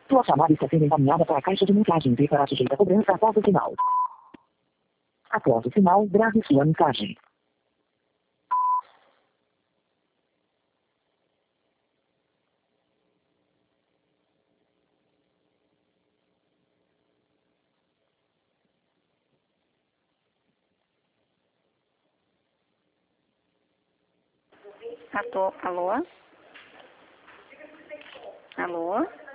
Sua chamada está sendo encaminhada para a caixa de mensagens e será sujeita a cobrança após o sinal. Após o sinal, grave sua mensagem. Alô? Alô?